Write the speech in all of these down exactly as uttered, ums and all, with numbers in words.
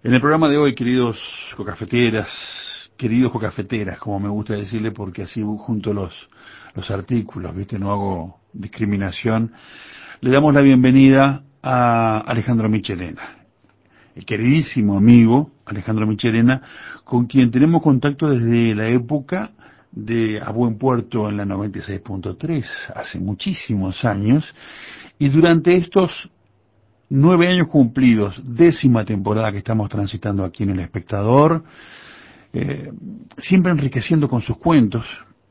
En el programa de hoy, queridos cocafeteras, queridos cocafeteras, como me gusta decirle, porque así junto los, los artículos, ¿viste? No hago discriminación. Le damos la bienvenida a Alejandro Michelena, el queridísimo amigo Alejandro Michelena, con quien tenemos contacto desde la época de A Buen Puerto en la noventa y seis punto tres, hace muchísimos años, y durante estos nueve años cumplidos, décima temporada que estamos transitando aquí en El Espectador, eh, siempre enriqueciendo con sus cuentos,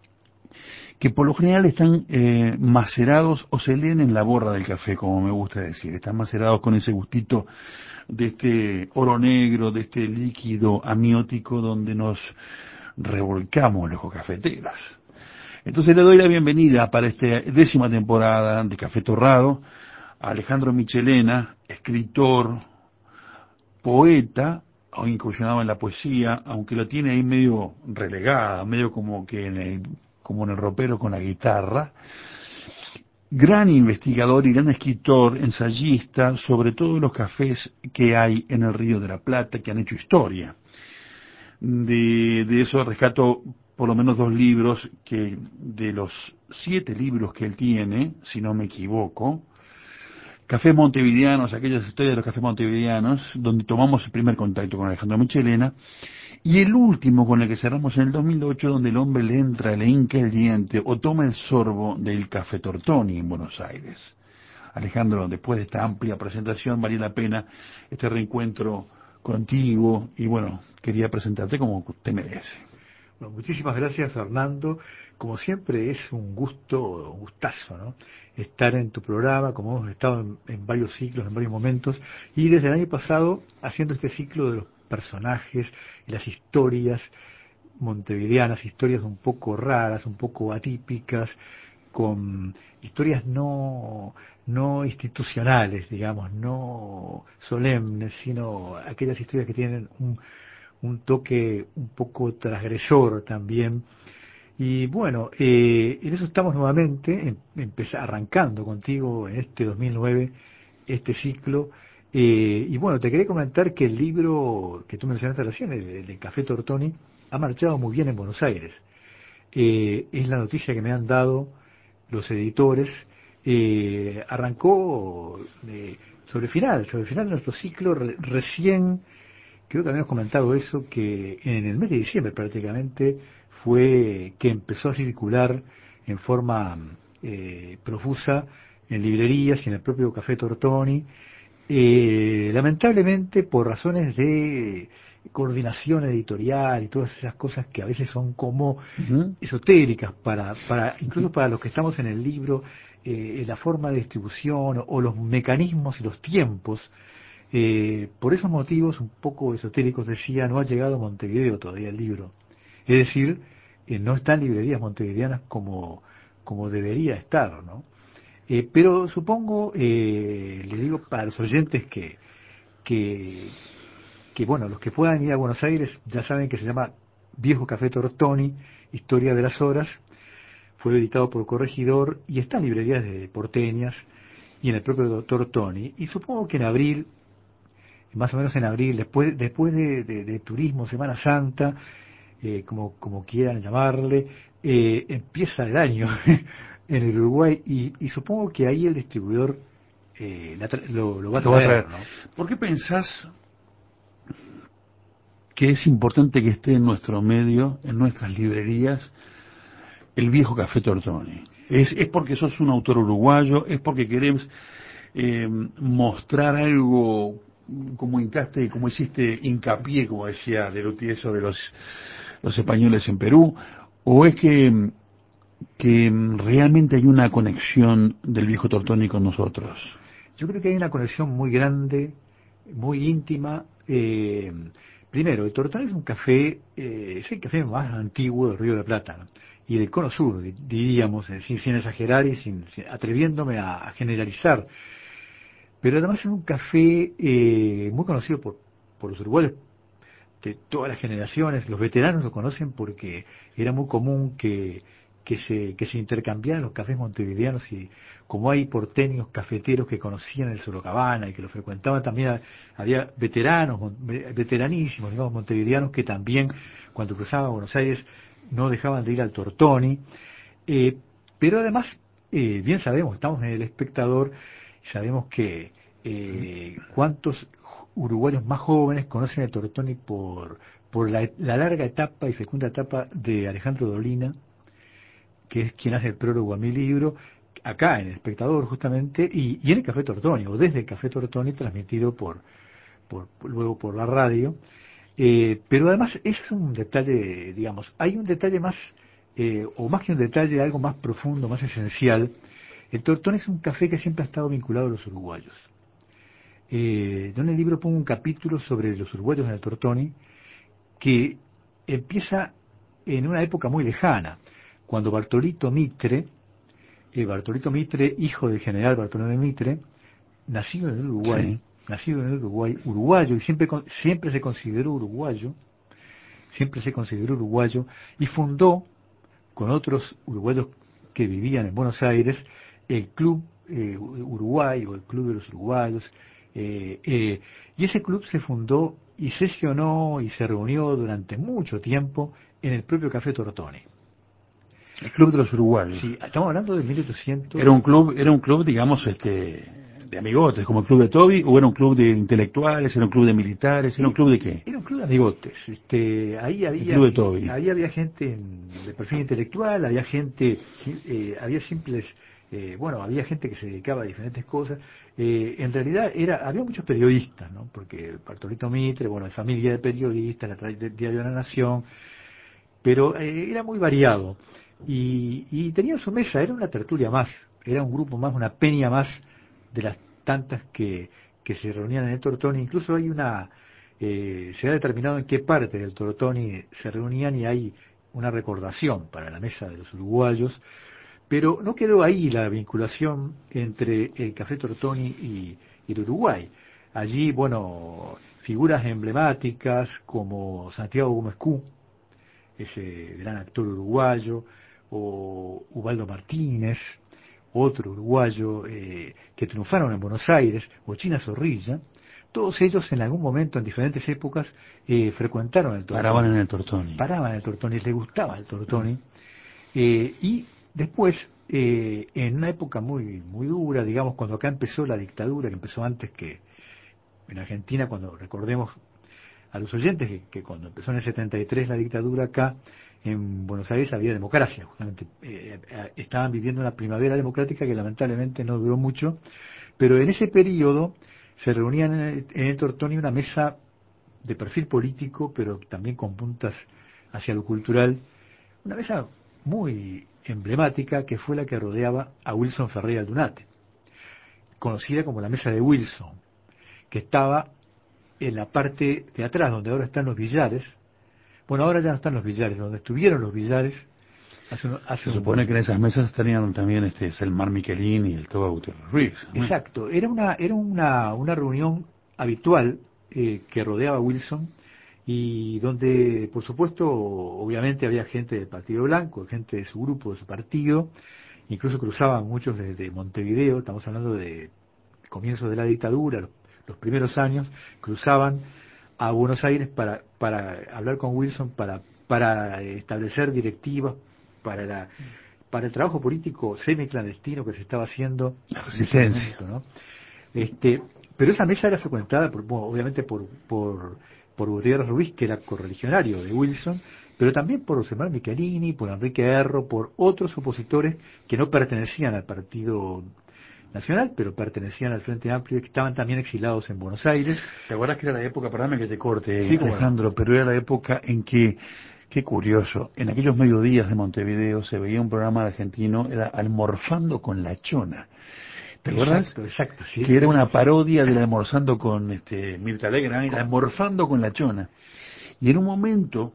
que por lo general están eh, macerados o se leen en la borra del café, como me gusta decir. Están macerados con ese gustito de este oro negro, de este líquido amiótico donde nos revolcamos los cafeteros. Entonces le doy la bienvenida para esta décima temporada de Café Torrado a Alejandro Michelena, escritor, poeta, o incursionado en la poesía, aunque lo tiene ahí medio relegada, medio como que en el, como en el ropero con la guitarra. Gran investigador y gran escritor, ensayista, sobre todo los cafés que hay en el Río de la Plata, que han hecho historia. De, de eso rescato por lo menos dos libros, que de los siete libros que él tiene, si no me equivoco, Cafés Montevideanos, aquellas historias de los cafés montevideanos, donde tomamos el primer contacto con Alejandro Michelena, y el último con el que cerramos en el dos mil ocho, donde el hombre le entra, le hinca el diente o toma el sorbo del Café Tortoni en Buenos Aires. Alejandro, después de esta amplia presentación, valía la pena este reencuentro contigo, y bueno, quería presentarte como usted merece. Bueno, muchísimas gracias, Fernando. Como siempre es un gusto, un gustazo, ¿no? Estar en tu programa, como hemos estado en, en varios ciclos, en varios momentos, y desde el año pasado haciendo este ciclo de los personajes y las historias montevideanas, historias un poco raras, un poco atípicas, con historias no, no institucionales, digamos, no solemnes, sino aquellas historias que tienen un un toque un poco transgresor también. Y bueno, eh, en eso estamos nuevamente, em, empezar, arrancando contigo en este dos mil nueve, este ciclo. Eh, y bueno, te quería comentar que el libro que tú mencionaste recién, el, el de Café Tortoni, ha marchado muy bien en Buenos Aires. Eh, es la noticia que me han dado los editores. Eh, arrancó eh, sobre el final, sobre el final de nuestro ciclo, re, recién. Creo que habíamos comentado eso, que en el mes de diciembre prácticamente fue que empezó a circular en forma eh, profusa en librerías y en el propio Café Tortoni. Eh, lamentablemente por razones de coordinación editorial y todas esas cosas que a veces son como Uh-huh. esotéricas para, para incluso para los que estamos en el libro, eh, la forma de distribución o los mecanismos y los tiempos. Eh, por esos motivos un poco esotéricos decía, no ha llegado a Montevideo todavía el libro. Es decir, eh, no está en librerías montevideanas como, como debería estar, ¿no? Eh, pero supongo, eh, le digo para los oyentes que, que, que, bueno, los que puedan ir a Buenos Aires ya saben que se llama Viejo Café Tortoni, Historia de las Horas, fue editado por Corregidor y está en librerías de porteñas y en el propio Doctor Tony. Y supongo que en abril, más o menos en abril, después, después de, de, de Turismo, Semana Santa, eh, como, como quieran llamarle, eh, empieza el año en el Uruguay y, y supongo que ahí el distribuidor eh, la lo, lo va a Lo va a traer. traer, ¿no? ¿Por qué pensás que es importante que esté en nuestro medio, en nuestras librerías, el Viejo Café Tortoni? ¿Es, es porque sos un autor uruguayo? ¿Es porque querés eh, mostrar algo como hincaste, como hiciste hincapié, como decía Lelutier, sobre los, los españoles en Perú? ¿O es que, que realmente hay una conexión del Viejo Tortoni con nosotros? Yo creo que hay una conexión muy grande, muy íntima. Eh, primero, el Tortoni es un café, eh, es el café más antiguo del Río de la Plata, ¿no? Y del Cono Sur, diríamos, eh, sin, sin exagerar y sin, sin- atreviéndome a, a generalizar. Pero además es un café eh, muy conocido por, por los uruguayos de todas las generaciones. Los veteranos lo conocen porque era muy común que, que se, que se intercambiaran los cafés montevideanos, y como hay porteños cafeteros que conocían el Sorocabana y que lo frecuentaban, también había veteranos, veteranísimos, digamos, montevideanos que también cuando cruzaban Buenos Aires no dejaban de ir al Tortoni. Eh, pero además, eh, bien sabemos, estamos en El Espectador, sabemos que eh, cuántos uruguayos más jóvenes conocen el Tortoni por, por la, la larga etapa y fecunda etapa de Alejandro Dolina, que es quien hace el prólogo a mi libro, acá en El Espectador justamente, y, y en el Café Tortoni, o desde el Café Tortoni, transmitido por, por luego por la radio. Eh, pero además, ese es un detalle, digamos, hay un detalle más, eh, o más que un detalle, algo más profundo, más esencial. El Tortoni es un café que siempre ha estado vinculado a los uruguayos. Eh, yo en el libro pongo un capítulo sobre los uruguayos en el Tortoni, que empieza en una época muy lejana, cuando Bartolito Mitre, eh, Bartolito Mitre, hijo del general Bartolomé Mitre, nacido en el Uruguay, Sí. nacido en el Uruguay, uruguayo, y siempre, siempre se consideró uruguayo, siempre se consideró uruguayo, y fundó, con otros uruguayos que vivían en Buenos Aires, el Club eh, Uruguay, o el Club de los Uruguayos, eh, eh, y ese club se fundó y sesionó y se reunió durante mucho tiempo en el propio Café Tortoni. El Club de los Uruguayos. Sí, estamos hablando de mil ochocientos. Era un club, era un club, digamos, este, de amigotes, como el Club de Toby, o era un club de intelectuales, era un club de militares, era un club de qué? Era un club de amigotes. Este, ahí había, el Club de Toby. ahí había gente en, de perfil intelectual, había gente, eh, había simples, eh, bueno, había gente que se dedicaba a diferentes cosas. Eh, en realidad era, había muchos periodistas, ¿no? Porque Bartolito Mitre, bueno, de familia de periodistas, la tra- Diario de la Nación, pero eh, era muy variado. Y, y tenía su mesa, era una tertulia más, era un grupo más, una peña más de las tantas que, que se reunían en el Tortoni. Incluso hay una, eh, se ha determinado en qué parte del Tortoni se reunían, y hay una recordación para la mesa de los uruguayos, pero no quedó ahí la vinculación entre el Café Tortoni y, y el Uruguay. Allí, bueno, figuras emblemáticas como Santiago Gómez Q, ese gran actor uruguayo, o Ubaldo Martínez, otro uruguayo, eh, que triunfaron en Buenos Aires, o China Zorrilla, todos ellos en algún momento, en diferentes épocas, eh, frecuentaron el Paraban Tortoni, en el Tortoni. paraban en el Tortoni, les gustaba el Tortoni, eh, y después, eh, en una época muy, muy dura, digamos, cuando acá empezó la dictadura, que empezó antes que en Argentina, cuando recordemos a los oyentes que, que cuando empezó en el setenta y tres la dictadura acá en Buenos Aires había democracia, justamente eh, eh, estaban viviendo una primavera democrática que lamentablemente no duró mucho, pero en ese periodo se reunían en el, en el Tortoni una mesa de perfil político, pero también con puntas hacia lo cultural, una mesa muy emblemática que fue la que rodeaba a Wilson Ferreira Aldunate, conocida como la mesa de Wilson, que estaba en la parte de atrás, donde ahora están los billares. Bueno, ahora ya no están los billares, donde estuvieron los billares hace, un, hace Se supone un... que en esas mesas estarían también este Selmar Michelin y el Toba Gutiérrez Ruiz. Exacto, era una era una, una reunión habitual eh, que rodeaba a Wilson, y donde, por supuesto, obviamente había gente del Partido Blanco, gente de su grupo, de su partido, incluso cruzaban muchos desde Montevideo, estamos hablando de comienzos de la dictadura, los, los primeros años, cruzaban a Buenos Aires para, para hablar con Wilson, para, para establecer directivas para la, para el trabajo político semiclandestino que se estaba haciendo La en ese resistencia. momento, ¿no? Este, pero esa mesa era frecuentada por, bueno, obviamente por, por, por Gutiérrez Ruiz, que era correligionario de Wilson, pero también por Rosemar Michelini, por Enrique Erro, por otros opositores que no pertenecían al Partido Nacional, pero pertenecían al Frente Amplio y que estaban también exilados en Buenos Aires. ¿Te acuerdas que era la época, perdóname que te corte, Sí, Alejandro, bueno. pero era la época en que, qué curioso, en aquellos mediodías de Montevideo se veía un programa argentino, era Almorzando con la Chona. ¿Te acuerdas? Exacto, exacto, sí. Que era una parodia del Almorzando con este, Mirta Legrand, era Almorzando con la Chona. Y en un momento,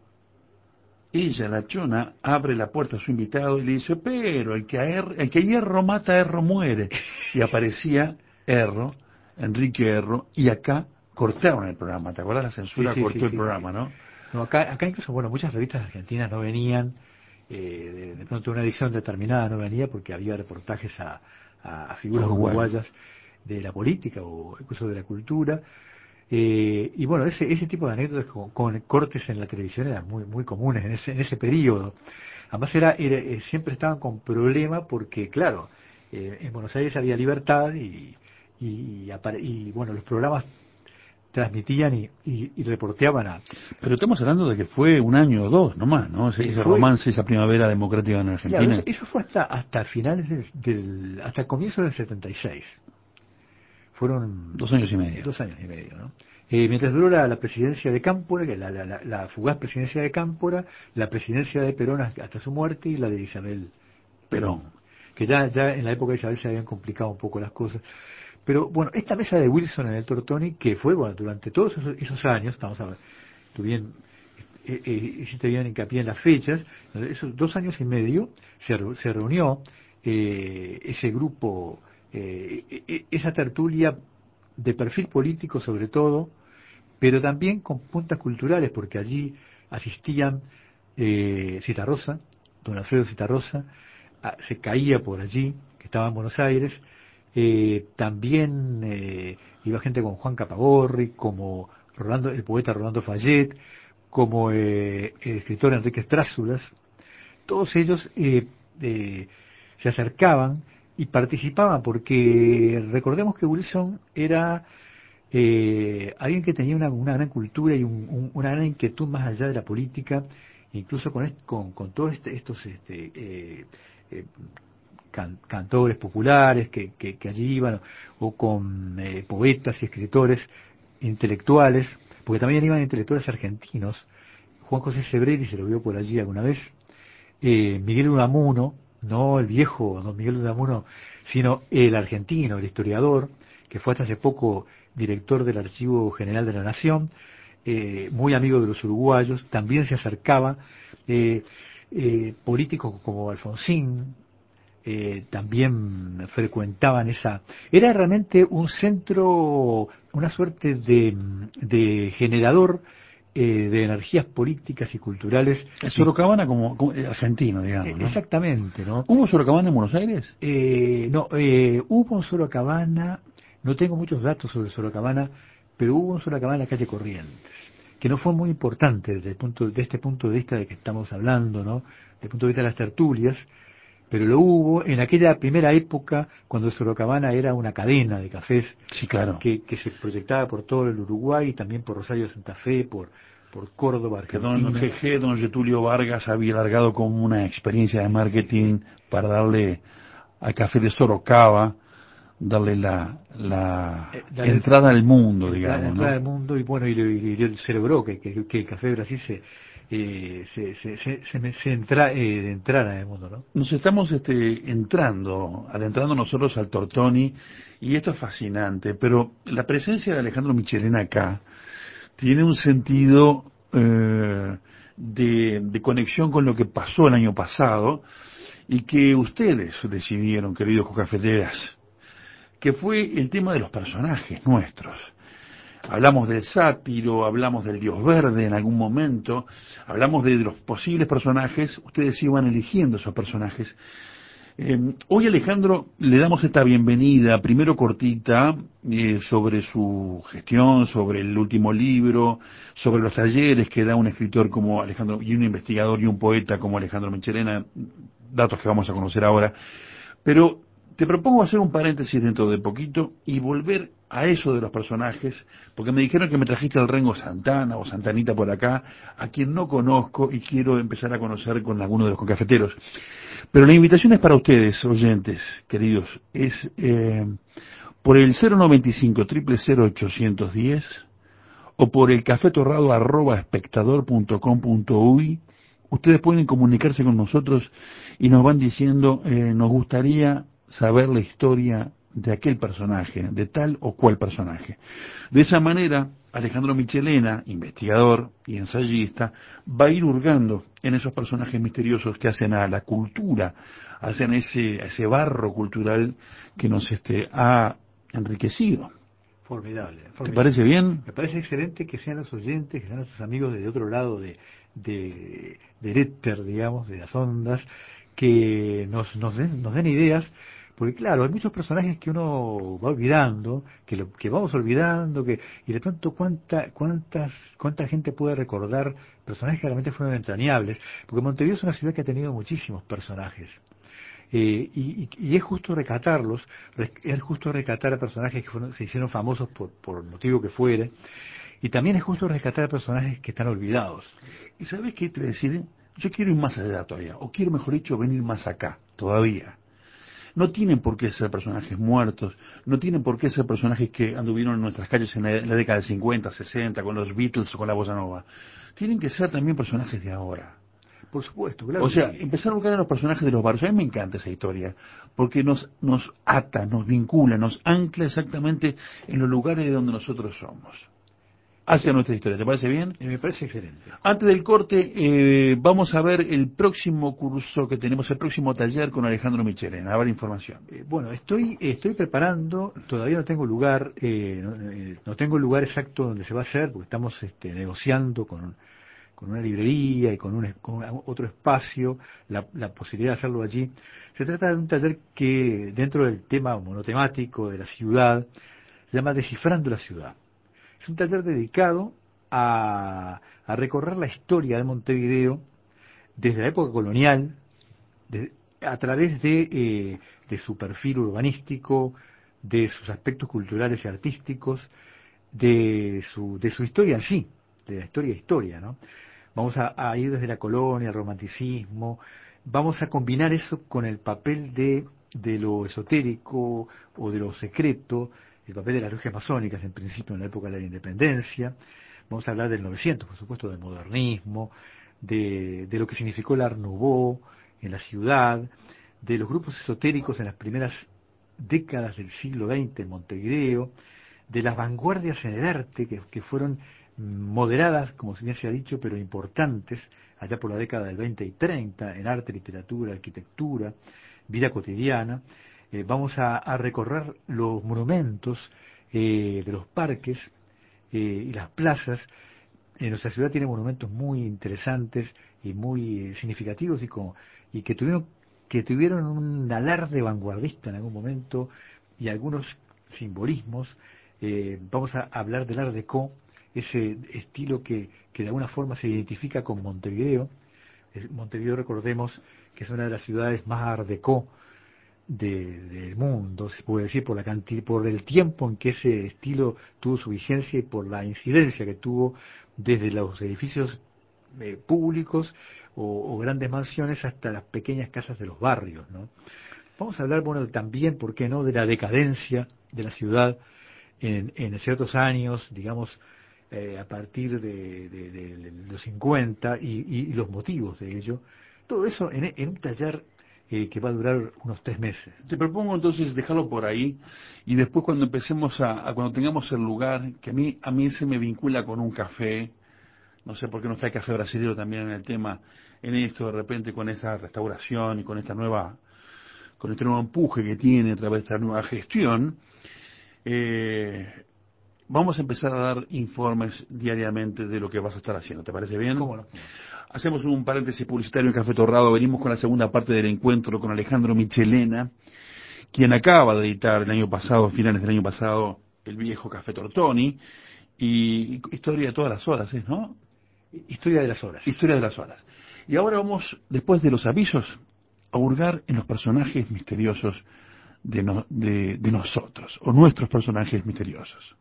ella, la Chona, abre la puerta a su invitado y le dice, pero el que, a er, el que hierro mata, Erro muere. Y aparecía Erro, Enrique Erro, y acá cortaron el programa. ¿Te acuerdas? La censura Sí, sí, cortó sí, el sí, sí. programa, ¿no? No, acá, acá incluso, bueno, muchas revistas argentinas no venían, eh, de, de pronto una edición determinada no venía porque había reportajes a, a, a figuras Uruguay. uruguayas de la política o incluso de la cultura. Eh, y bueno, ese, ese tipo de anécdotas con, con cortes en la televisión eran muy, muy comunes en ese, en ese periodo. Además era, era eh, siempre estaban con problemas porque, claro, eh, en Buenos Aires había libertad y, y, y, apare- y, bueno, los programas transmitían y, y, y reporteaban a... Pero estamos hablando de que fue un año o dos nomás, ¿no? Ese, eh, ese fue, romance, esa primavera democrática en claro, eso, Argentina. eso fue hasta hasta finales del, del hasta el comienzo del setenta y seis. Fueron Dos años y medio. dos años y medio, ¿no? Eh, mientras duró la, la presidencia de Cámpora, que la, la, la, la fugaz presidencia de Cámpora, la presidencia de Perón hasta, hasta su muerte y la de Isabel Pero, Perón, que ya, ya en la época de Isabel se habían complicado un poco las cosas. Pero bueno, esta mesa de Wilson en el Tortoni, que fue bueno, durante todos esos, esos años, estamos a ver, tú bien, eh, eh, hiciste bien hincapié en las fechas, esos dos años y medio se, re- se reunió eh, ese grupo, eh, e- e- esa tertulia de perfil político sobre todo, pero también con puntas culturales, porque allí asistían eh, Citarrosa, don Alfredo Citarrosa, ah, se caía por allí, que estaba en Buenos Aires, eh, también eh, iba gente como Juan Capagorri, como Rolando, el poeta Rolando Fayet, como eh, el escritor Enrique Strázulas, todos ellos eh, eh, se acercaban y participaban, porque recordemos que Wilson era eh, alguien que tenía una, una gran cultura y un- un- una gran inquietud más allá de la política, incluso con, est- con, con todos este- estos este, eh, eh, can- cantores populares que, que, que allí iban, o con eh, poetas y escritores intelectuales, porque también iban intelectuales argentinos. Juan José Sebreri se lo vio por allí alguna vez, eh, Miguel Unamuno, no el viejo don Miguel Unamuno, sino el argentino, el historiador, que fue hasta hace poco director del Archivo General de la Nación, eh, muy amigo de los uruguayos, también se acercaba, eh, eh, políticos como Alfonsín, eh, también frecuentaban esa... Era realmente un centro, una suerte de, de generador eh, de energías políticas y culturales. el Y, Sorocabana como, como eh, argentino, eh, digamos, ¿no? exactamente, ¿no? ¿Hubo Sorocabana en Buenos Aires? Eh, no, eh, hubo un Sorocabana, no tengo muchos datos sobre Sorocabana, pero hubo un Sorocabana en la calle Corrientes, que no fue muy importante desde el punto, de este punto de vista de que estamos hablando, ¿no? Desde el punto de vista de las tertulias, pero lo hubo en aquella primera época cuando Sorocabana era una cadena de cafés Sí, claro. que, que se proyectaba por todo el Uruguay y también por Rosario de Santa Fe, por, por Córdoba, Que don Argentina. G G, don Getulio Vargas había largado como una experiencia de marketing para darle al café de Sorocaba, darle la, la Eh, darle entrada al mundo, entra- digamos, entrada ¿no? al mundo y bueno, y, y- y se logró que, que- que el café de Brasil se, eh, se, se, se, se me- se entra, eh, entrara en el mundo, ¿no? Nos estamos este, entrando, adentrando nosotros al Tortoni, y esto es fascinante, pero la presencia de Alejandro Michelena acá tiene un sentido eh, de, de conexión con lo que pasó el año pasado y que ustedes decidieron, queridos cocafeteras, que fue el tema de los personajes nuestros. Hablamos del sátiro, hablamos del dios verde en algún momento, hablamos de los posibles personajes, ustedes iban eligiendo esos personajes. Eh, hoy, Alejandro, le damos esta bienvenida, primero cortita, eh, sobre su gestión, sobre el último libro, sobre los talleres que da un escritor como Alejandro, y un investigador y un poeta como Alejandro Michelena, datos que vamos a conocer ahora. Pero te propongo hacer un paréntesis dentro de poquito y volver a eso de los personajes, porque me dijeron que me trajiste al Rengo Santana o Santanita por acá, a quien no conozco y quiero empezar a conocer con alguno de los concafeteros. Pero la invitación es para ustedes, oyentes, queridos, es eh, por el cero noventa y cinco, cero cero ochocientos diez o por el cafetorrado arroba espectador punto com punto uy. Ustedes pueden comunicarse con nosotros y nos van diciendo, eh, nos gustaría saber la historia de aquel personaje, de tal o cual personaje. De esa manera, Alejandro Michelena, investigador y ensayista, va a ir hurgando en esos personajes misteriosos que hacen a la cultura, hacen ese, ese barro cultural que nos este, ha enriquecido. Formidable, formidable. ¿Te parece bien? Me parece excelente que sean los oyentes, que sean nuestros amigos de otro lado de, de, del éter, digamos, de las ondas, que nos, nos, den, nos den ideas, porque claro, hay muchos personajes que uno va olvidando, que lo, que vamos olvidando, que y de pronto cuánta, cuántas, cuánta gente puede recordar personajes que realmente fueron entrañables, porque Montevideo es una ciudad que ha tenido muchísimos personajes. Eh, y, y, y es justo recatarlos, es justo recatar a personajes que fueron, se hicieron famosos por, por el motivo que fuere, y también es justo rescatar a personajes que están olvidados. ¿Y sabes qué te voy a decir? Yo quiero ir más allá todavía, o quiero, mejor dicho, venir más acá, todavía. No tienen por qué ser personajes muertos, no tienen por qué ser personajes que anduvieron en nuestras calles en la, en la década de cincuenta, sesenta, con los Beatles o con la bossa nova. Tienen que ser también personajes de ahora. Por supuesto, claro O que sea, sí. empezar a buscar a los personajes de los barrios. A mí me encanta esa historia, porque nos, nos ata, nos vincula, nos ancla exactamente en los lugares de donde nosotros somos. Hacia nuestra historia, ¿te parece bien? Eh, me parece excelente. Antes del corte, eh, vamos a ver el próximo curso que tenemos, el próximo taller con Alejandro Michelena. A ver información. Eh, bueno, estoy estoy preparando, todavía no tengo lugar, eh, no, eh, no tengo el lugar exacto donde se va a hacer, porque estamos este, negociando con, con una librería y con, un, con otro espacio la, la posibilidad de hacerlo allí. Se trata de un taller que, dentro del tema monotemático de la ciudad, se llama Descifrando la Ciudad. Es un taller dedicado a, a recorrer la historia de Montevideo desde la época colonial, de, a través de, eh, de su perfil urbanístico, de sus aspectos culturales y artísticos, de su, de su historia en sí, de la historia historia, ¿no? Vamos a, a ir desde la colonia, el romanticismo, vamos a combinar eso con el papel de, de lo esotérico o de lo secreto, el papel de las logias masónicas en principio en la época de la independencia. Vamos a hablar del novecientos, por supuesto, del modernismo, de, de lo que significó el Art Nouveau en la ciudad, de los grupos esotéricos en las primeras décadas del siglo veinte en Montevideo, de las vanguardias en el arte que, que fueron moderadas, como bien se ha dicho, pero importantes, allá por la década del veinte y treinta, en arte, literatura, arquitectura, vida cotidiana. Eh, vamos a, a recorrer los monumentos eh, de los parques eh, y las plazas. Eh, nuestra ciudad tiene monumentos muy interesantes y muy eh, significativos y, como, y que tuvieron que tuvieron un alarde vanguardista en algún momento y algunos simbolismos. Eh, vamos a hablar del Art Deco, ese estilo que, que de alguna forma se identifica con Montevideo. Es, Montevideo, recordemos, que es una de las ciudades más Art Deco de, del mundo, se puede decir, por la cantidad, por el tiempo en que ese estilo tuvo su vigencia y por la incidencia que tuvo desde los edificios eh, públicos o, o grandes mansiones hasta las pequeñas casas de los barrios, ¿no? Vamos a hablar, bueno, también, ¿por qué no?, de la decadencia de la ciudad en, en ciertos años, digamos, eh, a partir de, de, de, de los cincuenta y, y, y los motivos de ello. Todo eso en, en un taller eh, que va a durar unos tres meses. Te propongo entonces dejarlo por ahí y después cuando empecemos a, a cuando tengamos el lugar, que a mí, a mí se me vincula con un café, no sé por qué no está el café brasileño también en el tema, en esto de repente con esa restauración y con esta nueva, con este nuevo empuje que tiene a través de esta nueva gestión, eh, vamos a empezar a dar informes diariamente de lo que vas a estar haciendo. ¿Te parece bien? ¿Cómo no? Hacemos un paréntesis publicitario en Café Torrado. Venimos con la segunda parte del encuentro con Alejandro Michelena, quien acaba de editar el año pasado, a finales del año pasado, el viejo Café Tortoni, y Historia de todas las horas, ¿es, no? Historia de las horas. Historia de las horas. Y ahora vamos, después de los avisos, a hurgar en los personajes misteriosos de, no, de, de nosotros, o nuestros personajes misteriosos.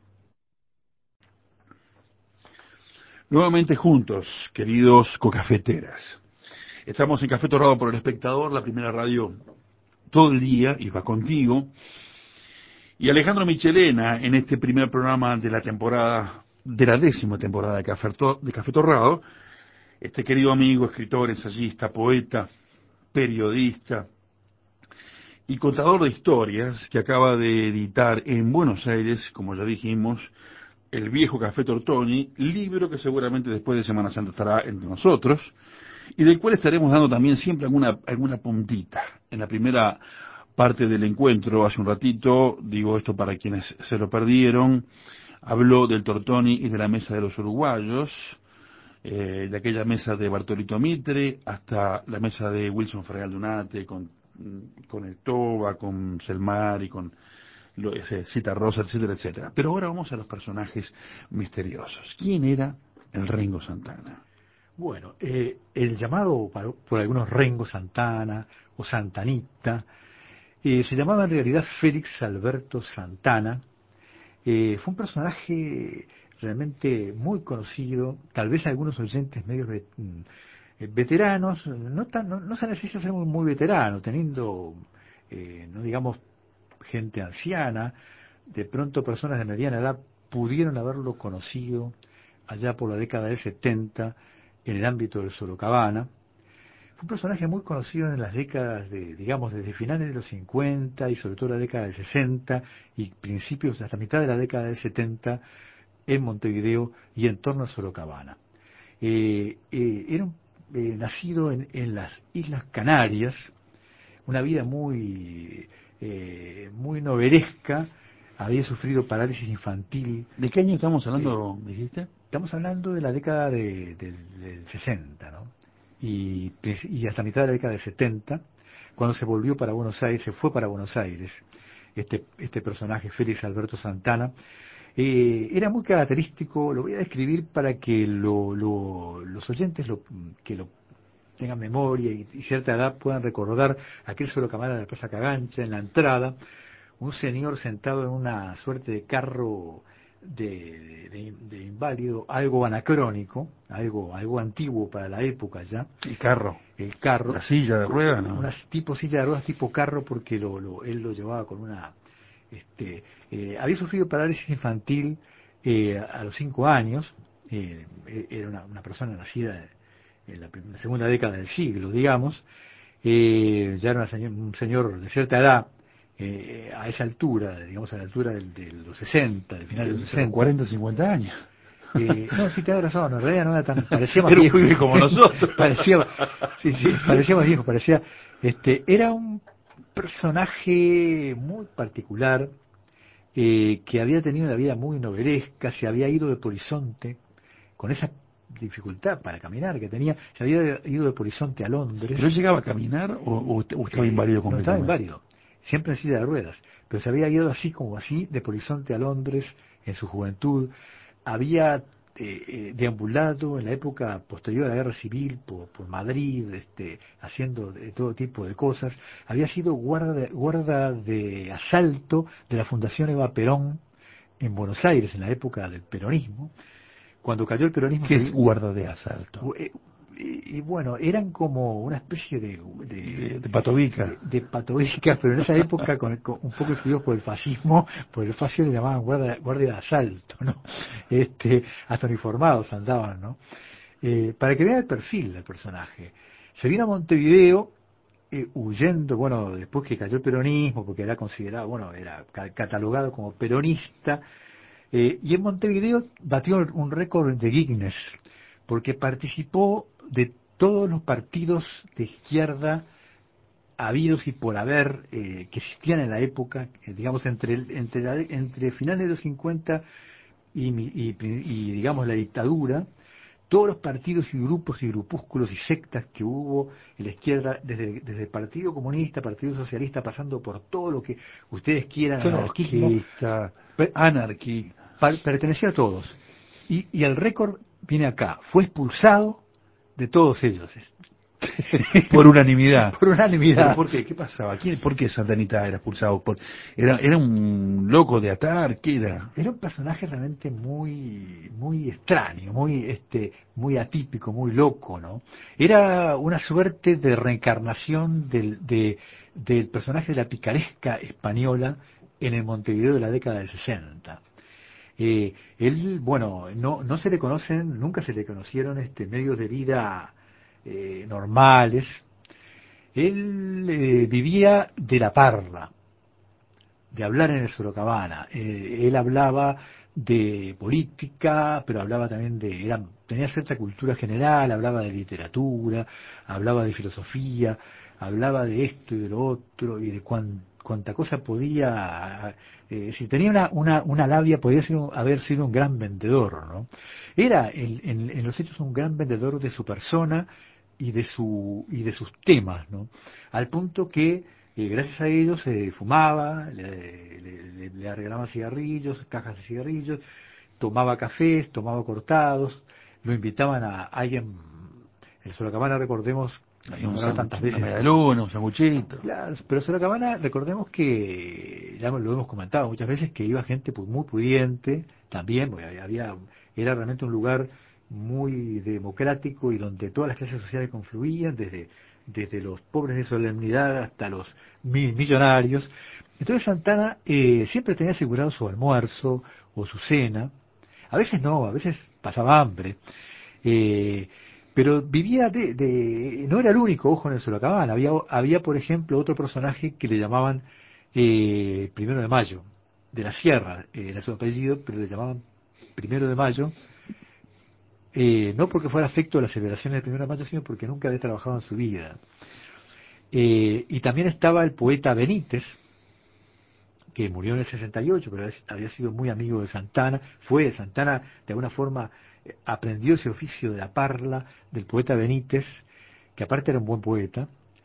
Nuevamente juntos, queridos cocafeteras. Estamos en Café Torrado por El Espectador, la primera radio todo el día, y va contigo. Y Alejandro Michelena, en este primer programa de la temporada, de la décima temporada de Café, de Café Torrado, este querido amigo, escritor, ensayista, poeta, periodista y contador de historias, que acaba de editar en Buenos Aires, como ya dijimos, El viejo Café Tortoni, libro que seguramente después de Semana Santa estará entre nosotros, y del cual estaremos dando también siempre alguna, alguna puntita en la primera parte del encuentro hace un ratito, digo esto para quienes se lo perdieron, habló del Tortoni y de la mesa de los uruguayos, eh, de aquella mesa de Bartolito Mitre hasta la mesa de Wilson Ferregal Dunate con, con el Toba, con Selmar y con lo, ese, Cita Rosa, etcétera, etcétera. Pero ahora vamos a los personajes misteriosos. ¿Quién era el Rengo Santana? Bueno, eh, el llamado por, por algunos Rengo Santana o Santanita eh, se llamaba en realidad Félix Alberto Santana. Eh, fue un personaje realmente muy conocido, tal vez algunos oyentes medios vet, eh, veteranos, no, tan, no, no se necesita ser muy, muy veterano, teniendo, eh, no digamos, gente anciana, de pronto personas de mediana edad pudieron haberlo conocido allá por la década del setenta en el ámbito del Sorocabana. Fue un personaje muy conocido en las décadas de, digamos, desde finales de los cincuenta y sobre todo la década del sesenta y principios hasta mitad de la década del setenta en Montevideo y en torno a Sorocabana. Eh, eh, era un, eh, nacido en, en las Islas Canarias, una vida muy, eh, muy novelesca, había sufrido parálisis infantil. ¿De qué año estamos hablando, Eh, dijiste? Estamos hablando de la década de, de, del sesenta, ¿no? Y, y hasta mitad de la década del setenta, cuando se volvió para Buenos Aires, se fue para Buenos Aires, este, este personaje, Félix Alberto Santana. Eh, era muy característico, lo voy a describir para que lo, lo, los oyentes lo, que lo tengan memoria y, y cierta edad puedan recordar aquel solo camarada de la Plaza Cagancha en la entrada, un señor sentado en una suerte de carro de, de, de inválido, algo anacrónico, algo, algo antiguo para la época ya. El carro. El carro. La silla de ruedas, ¿no? Una tipo silla de ruedas tipo carro porque lo, lo, él lo llevaba con una... Este, eh, había sufrido parálisis infantil eh, a los cinco años, eh, era una, una persona nacida en la, en la segunda década del siglo, digamos, eh, ya era una señor, un señor de cierta edad, eh, a esa altura, digamos a la altura del, de los sesenta, del final de los sesenta. cuarenta, cincuenta años. Eh, no, sí, te da razón, en realidad no era tan, parecía más era viejo. un pibe como nosotros. parecía, sí, sí, parecía más viejo, parecía, este, era un personaje muy particular, eh, que había tenido una vida muy novelesca, se había ido de Polizonte, con esa dificultad para caminar que tenía, se había ido de Polizonte a Londres. ¿Pero llegaba a caminar o, o, o estaba eh, inválido completamente? No, estaba inválido, siempre en silla de ruedas, pero se había ido así como así de Polizonte a Londres en su juventud, había eh, eh, deambulado en la época posterior a la guerra civil por, por Madrid, este, haciendo de todo tipo de cosas, había sido guarda de, guarda de asalto de la Fundación Eva Perón en Buenos Aires en la época del peronismo. Cuando cayó el peronismo... ¿Qué es guarda de asalto? Y, y bueno, eran como una especie de... De, de, de patovica. De, de patovica, pero en esa época, con, con, un poco influidos por el fascismo, por el fascismo le llamaban guardia, guardia de asalto, ¿no? Este, hasta uniformados andaban, ¿no? Eh, para que vean el perfil del personaje. Se vino a Montevideo, eh, huyendo, bueno, después que cayó el peronismo, porque era considerado, bueno, era catalogado como peronista, Eh, y en Montevideo batió un récord de Guinness, porque participó de todos los partidos de izquierda habidos y por haber eh, que existían en la época, eh, digamos, entre, entre, la, entre finales de los cincuenta y, y, y, digamos, la dictadura, todos los partidos y grupos y grupúsculos y sectas que hubo en la izquierda, desde, desde el Partido Comunista, Partido Socialista, pasando por todo lo que ustedes quieran, anarquismo, anarquía, pertenecía a todos. Y, y el récord viene acá, fue expulsado de todos ellos. Por unanimidad. Por unanimidad. ¿Pero por qué? ¿Qué pasaba? ¿Quién, ¿Por qué Santanita era expulsado? Por, era, ¿Era un loco de atar? ¿Qué era? Era un personaje realmente muy muy extraño, muy este muy atípico, muy loco, ¿no? Era una suerte de reencarnación del, de, del personaje de la picaresca española en el Montevideo de la década del sesenta. Eh, él, bueno, no, no se le conocen, nunca se le conocieron este medios de vida eh, normales. Él eh, vivía de la parla, de hablar en el Sorocabana. Eh, él hablaba de política, pero hablaba también de, era, tenía cierta cultura general, hablaba de literatura, hablaba de filosofía, hablaba de esto y de lo otro y de cuán, cuanta cosa podía, eh, si tenía una, una, una labia, podía ser, haber sido un gran vendedor, ¿no? Era el, en, en los hechos un gran vendedor de su persona y de su y de sus temas, ¿no? Al punto que eh, gracias a ellos se eh, fumaba, le, le, le, le arreglaban cigarrillos, cajas de cigarrillos, tomaba cafés, tomaba cortados, lo invitaban a alguien, el Sorocabana, recordemos, Hay un nombrado sanguch, tantas una veces. media luna, un sanguchito. Claro, pero Sorocabana, recordemos que, ya lo hemos comentado muchas veces, que iba gente pu- muy pudiente, también, porque había, había- era realmente un lugar muy democrático y donde todas las clases sociales confluían, desde, desde los pobres de solemnidad hasta los mi- millonarios. Entonces Santana eh, siempre tenía asegurado su almuerzo o su cena, a veces no, a veces pasaba hambre. Eh, pero vivía de, de- no era el único, ojo, en el Sorocabana. Había, había, por ejemplo, otro personaje que le llamaban eh, Primero de Mayo, de la Sierra, eh, era su apellido, pero le llamaban Primero de Mayo, eh, no porque fuera afecto a las celebraciones del Primero de Mayo, sino porque nunca había trabajado en su vida. Eh, y también estaba el poeta Benítez, que murió en el sesenta y ocho, pero había sido muy amigo de Santana, fue Santana, de alguna forma eh, aprendió ese oficio de la parla del poeta Benítez, que aparte era un buen poeta,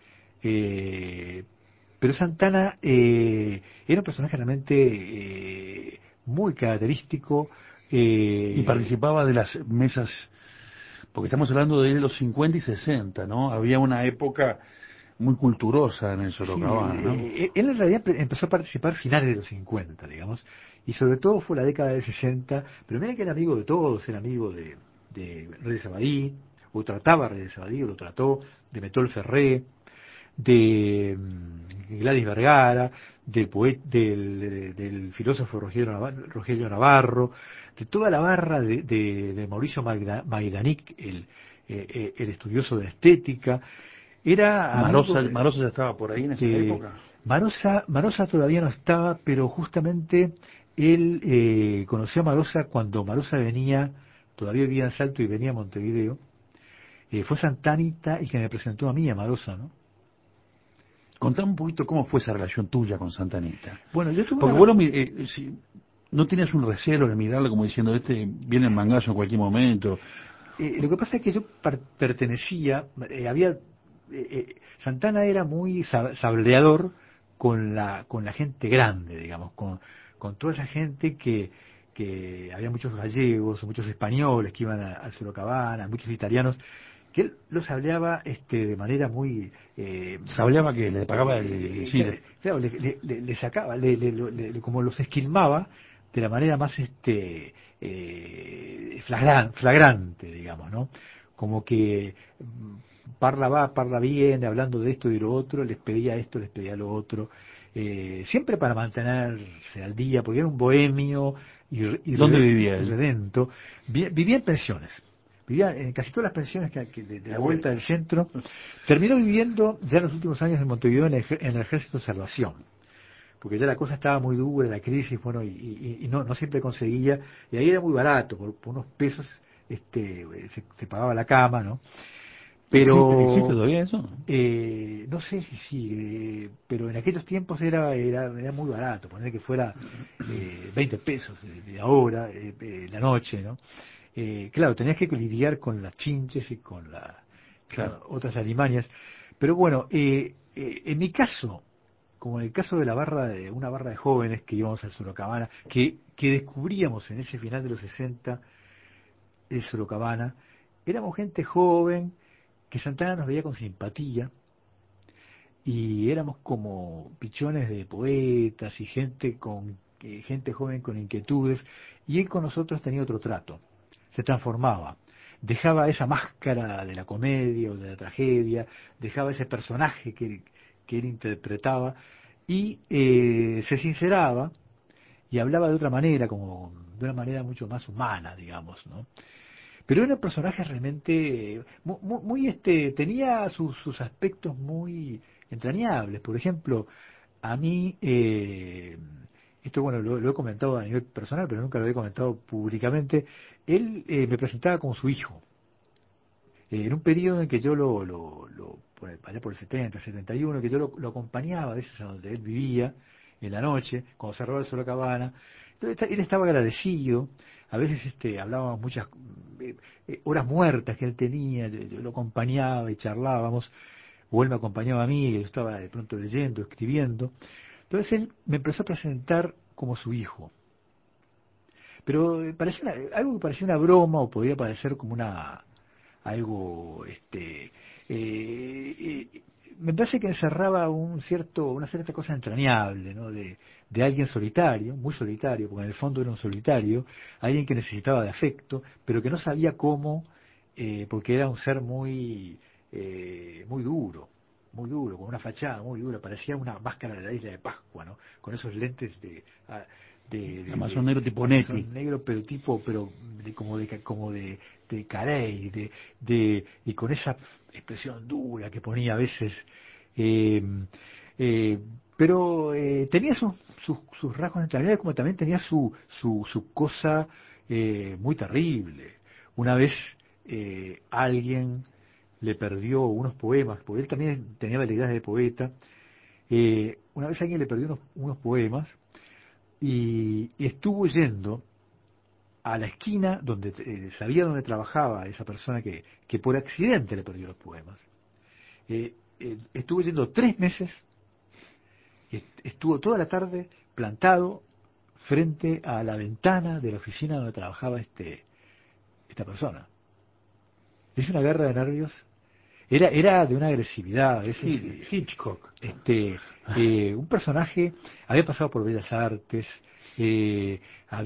eh, pero Santana eh, era un personaje realmente eh, muy característico. Y eh, participaba de las mesas, porque estamos hablando de los cincuenta y sesenta, ¿no? Había una época muy culturosa en el Sí, Sorocabana, ¿no? eh, él en realidad pe- empezó a participar finales de los cincuenta, digamos, y sobre todo fue la década del sesenta, pero mira que era amigo de todos, era amigo de, de Reyes Abadí, o trataba a Reyes Abadí, o lo trató, de Metol Ferré, de mm, Gladys Vergara, del, poet, del, del filósofo Rogelio Navarro, Rogelio Navarro, de toda la barra de, de, de Mauricio Magda- Maidanic, el, eh, eh, el estudioso de estética, era Marosa, amigo. Marosa ya estaba por ahí en esa Eh, época. Marosa, Marosa todavía no estaba, pero justamente él eh, conoció a Marosa cuando Marosa venía, todavía vivía en Salto y venía a Montevideo. Eh, fue Santanita y que me presentó a mí, a Marosa, ¿no? Contame un poquito cómo fue esa relación tuya con Santanita. Bueno, yo tuve Porque una. vos lo mi- eh, si- no tenías un recelo de mirarlo como diciendo, este viene el mangazo en cualquier momento. Eh, lo que pasa es que yo par- pertenecía, eh, había. eh, eh, Santana era muy sa- sableador con la, con la gente grande, digamos, con, con toda esa gente que, que había muchos gallegos, muchos españoles que iban a, a Sorocabana, muchos italianos, que él los hablaba este, de manera muy. eh, Sableaba que le pagaba el eh, Chile. claro, le, le- le- le sacaba, le, le- le- le- como los esquilmaba de la manera más este eh, flagran- flagrante, digamos, ¿no? Como que mm, parla va, parla bien, hablando de esto y de lo otro, les pedía esto, les pedía lo otro, eh, siempre para mantenerse al día, porque era un bohemio y, y, ¿Dónde re- vivía y él? redento. Vi- vivía en pensiones, vivía en casi todas las pensiones que, que de, de la vuelta del centro. Terminó viviendo ya en los últimos años en Montevideo en el, ej- en el Ejército de Salvación, porque ya la cosa estaba muy dura, la crisis, bueno, y, y- y no, no siempre conseguía, y ahí era muy barato, por, por unos pesos este, eh, se, se pagaba la cama, ¿no? ¿Existe, existe Pero todavía eso? eh, no sé si sigue, pero en aquellos tiempos era, era, era muy barato, poner que fuera eh, veinte pesos de, de ahora, eh, eh, la noche, ¿no? Eh, claro, tenías que lidiar con las chinches y con la, con Claro. otras alimañas. Pero bueno, eh, eh, en mi caso, como en el caso de la barra de una barra de jóvenes que íbamos a Sorocabana, que, que descubríamos en ese final de los sesenta de Sorocabana, éramos gente joven, que Santana nos veía con simpatía, y éramos como pichones de poetas y gente con eh, gente joven con inquietudes, y él con nosotros tenía otro trato, se transformaba, dejaba esa máscara de la comedia o de la tragedia, dejaba ese personaje que, él- que él interpretaba y eh, se sinceraba y hablaba de otra manera, como de una manera mucho más humana, digamos, ¿no? Pero era un personaje realmente muy, muy, muy, este, tenía sus, sus aspectos muy entrañables. Por ejemplo, a mí, eh, esto bueno, lo, lo he comentado a nivel personal, pero nunca lo he comentado públicamente, él eh, me presentaba como su hijo. eh, en un periodo en que yo lo, lo, lo por el- allá por el setenta, setenta y uno, que yo lo, lo acompañaba a veces a donde él vivía, en la noche, cuando cerraba el Sorocabana. Entonces él estaba agradecido, a veces este, hablábamos muchas eh, eh, horas muertas que él tenía, yo, yo lo acompañaba y charlábamos, o él me acompañaba a mí, y yo estaba de pronto leyendo, escribiendo. Entonces él me empezó a presentar como su hijo. Pero eh, parecía una- algo que parecía una broma o podría parecer como una algo este eh, eh, me parece que encerraba un cierto una cierta cosa entrañable, ¿no? de, de alguien solitario, muy solitario, porque en el fondo era un solitario, alguien que necesitaba de afecto, pero que no sabía cómo, eh, porque era un ser muy eh, muy duro, muy duro, con una fachada muy dura, parecía una máscara de la isla de Pascua, ¿no? Con esos lentes de, ah, de, de, Amazon de negro tipo Neti. Amazon negro, pero tipo, pero de, como de como de, de Carey, de, de, y con esa expresión dura que ponía a veces, eh, eh, pero eh, tenía sus, sus, sus rasgos entrañables, como también tenía su, su, su cosa eh, muy terrible. Una vez eh, alguien le perdió unos poemas, porque él también tenía habilidades de poeta. Eh, una vez alguien le perdió unos, unos poemas y, y estuvo yendo a la esquina donde eh, sabía dónde trabajaba esa persona que, que por accidente le perdió los poemas. Eh, eh, estuvo yendo tres meses, est- estuvo toda la tarde plantado frente a la ventana de la oficina donde trabajaba este, esta persona. Es una guerra de nervios. Era, era de una agresividad, a veces, eh, Hitchcock. este, eh, un personaje había pasado por Bellas Artes, eh,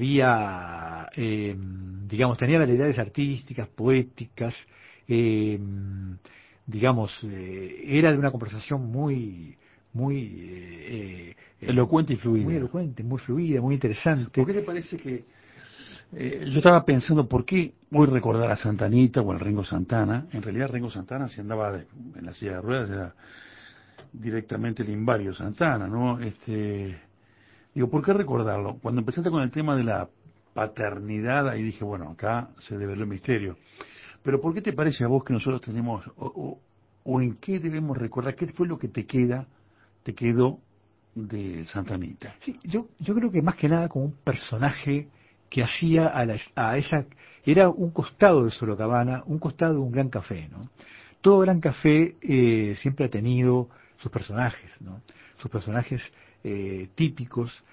había, eh, digamos, tenía habilidades artísticas, poéticas, eh, digamos, eh, era de una conversación muy, muy, eh, eh, Elocuente y muy fluida. elocuente, muy fluida, muy ¿Por interesante. qué te parece que eh, yo estaba pensando por qué hoy recordar a Santanita o al Ringo Santana? En realidad Ringo Santana si andaba de- en la silla de ruedas era directamente el Invario Santana, ¿no? Este, digo, ¿por qué recordarlo? Cuando empezaste con el tema de la paternidad, ahí dije, bueno, acá se develó el misterio. Pero ¿por qué te parece a vos que nosotros tenemos, o, o, o en qué debemos recordar, qué fue lo que te queda, te quedó de Santanita? Sí, yo, yo creo que más que nada como un personaje que hacía a, la, a esa, era un costado de Sorocabana, un costado de un gran café, ¿no? Todo gran café eh, siempre ha tenido sus personajes, ¿no? Sus personajes eh, típicos.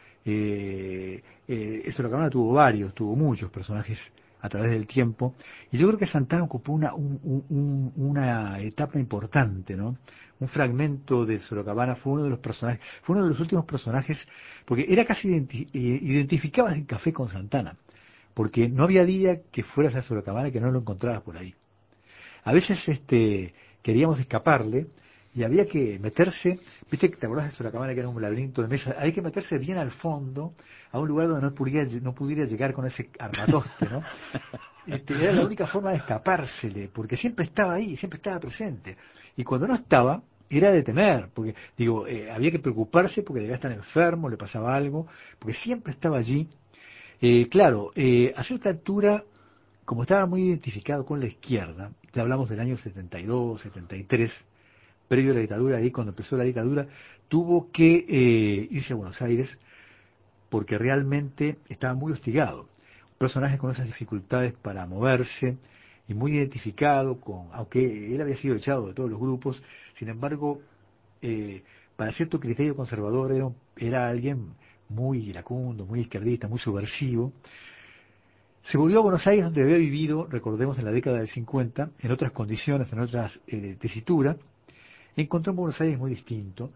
Eh, eh, Sorocabana tuvo varios, tuvo muchos personajes a través del tiempo, y yo creo que Santana ocupó una, un- un- un- una etapa importante, ¿no? Un fragmento de Sorocabana fue uno de los personajes, fue uno de los últimos personajes, porque era casi identi- eh, identificabas el café con Santana, porque no había día que fueras a Sorocabana que no lo encontrabas por ahí. A veces este, queríamos escaparle y había que meterse, viste que te acordás de Sorocabana que era un laberinto de mesas, hay que meterse bien al fondo, a un lugar donde no pudiera, no pudiera llegar con ese armatoste, ¿no? Este, era la única forma de escapársele, porque siempre estaba ahí, siempre estaba presente. Y cuando no estaba, era de temer, porque, digo, eh, había que preocuparse porque debía estar enfermo, le pasaba algo, porque siempre estaba allí. Eh, claro, eh, a cierta altura, como estaba muy identificado con la izquierda, ya hablamos del año setenta y dos, setenta y tres, previo a la dictadura, ahí cuando empezó la dictadura, tuvo que eh, irse a Buenos Aires porque realmente estaba muy hostigado. Un personaje con esas dificultades para moverse y muy identificado con, aunque él había sido echado de todos los grupos, sin embargo, eh, para cierto criterio conservador era, era alguien muy iracundo, muy izquierdista, muy subversivo. Se volvió a Buenos Aires, donde había vivido, recordemos, en la década del cincuenta, en otras condiciones, en otras eh, tesituras. Encontró un Buenos Aires muy distinto.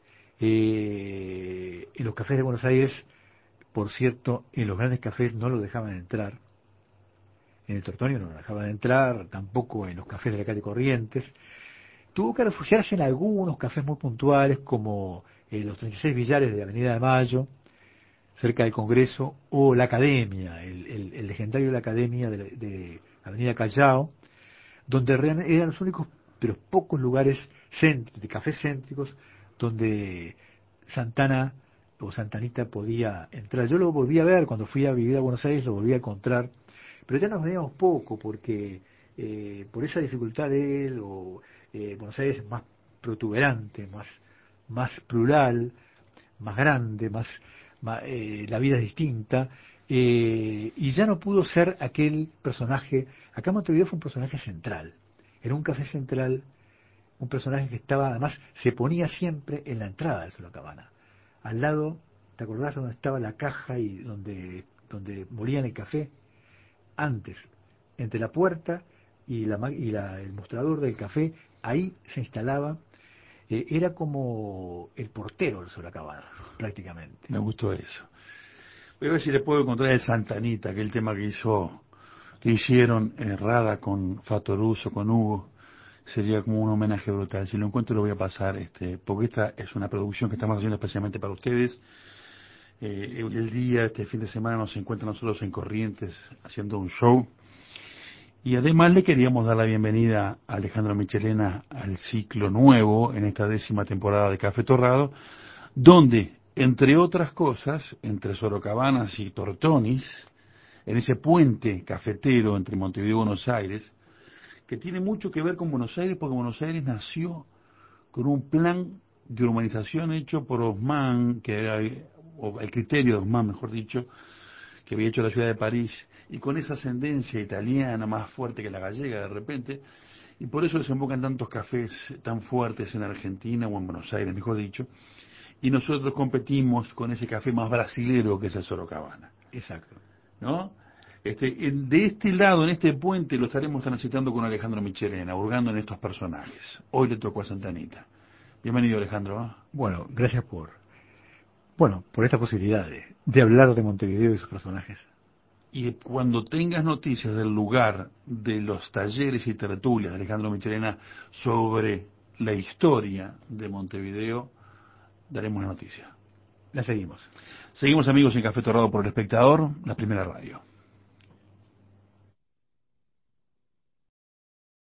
Eh, en los cafés de Buenos Aires, por cierto, en los grandes cafés no lo dejaban entrar, en el Tortonio no lo dejaban entrar, tampoco en los cafés de la calle Corrientes. Tuvo que refugiarse en algunos cafés muy puntuales, como eh, los treinta y seis Villares de Avenida de Mayo, cerca del Congreso, o la Academia, el, el, el legendario La Academia de, de Avenida Callao, donde realmente eran los únicos, pero pocos lugares céntricos, de cafés céntricos, donde Santana o Santanita podía entrar. Yo lo volví a ver cuando fui a vivir a Buenos Aires, lo volví a encontrar, pero ya nos veíamos poco porque eh, por esa dificultad de él, o eh, Buenos Aires es más protuberante, más, más plural, más grande, más, más eh, la vida es distinta, eh, y ya no pudo ser aquel personaje. Acá Montevideo fue un personaje central, era un café central, un personaje que estaba, además, se ponía siempre en la entrada del Sorocabana, al lado, ¿te acordás donde estaba la caja y donde, donde morían el café? Antes, entre la puerta y, la, y la, el mostrador del café, ahí se instalaba, eh, era como el portero del Sorocabana, prácticamente. Me gustó eso. Voy a ver si le puedo encontrar el Santanita, que es el tema que hizo, que hicieron eh, Rada con Fatoruso, con Hugo. Sería como un homenaje brutal. Si lo encuentro lo voy a pasar, este, porque esta es una producción que estamos haciendo especialmente para ustedes. Eh, el día, este fin de semana, nos encuentran nosotros en Corrientes haciendo un show. Y además le queríamos dar la bienvenida a Alejandro Michelena al ciclo nuevo en esta décima temporada de Café Torrado, donde, entre otras cosas, entre Sorocabanas y Tortonis, en ese puente cafetero entre Montevideo y Buenos Aires, que tiene mucho que ver con Buenos Aires, porque Buenos Aires nació con un plan de urbanización hecho por Haussmann, que era, o el criterio de Haussmann, mejor dicho, que había hecho la ciudad de París, y con esa ascendencia italiana más fuerte que la gallega de repente, y por eso desembocan tantos cafés tan fuertes en Argentina o en Buenos Aires, mejor dicho, y nosotros competimos con ese café más brasilero que es el Sorocabana, Exacto. ¿no? Este, en- de este lado, en este puente, lo estaremos transitando con Alejandro Michelena, hurgando en estos personajes. Hoy le tocó a Santanita. Bienvenido, Alejandro. ¿Ah? Bueno, gracias por, bueno, por esta posibilidad de, de hablar de Montevideo y sus personajes. Y cuando tengas noticias del lugar de los talleres y tertulias de Alejandro Michelena sobre la historia de Montevideo, daremos la noticia. La seguimos. Seguimos, amigos, en Café Torrado por El Espectador, la primera radio.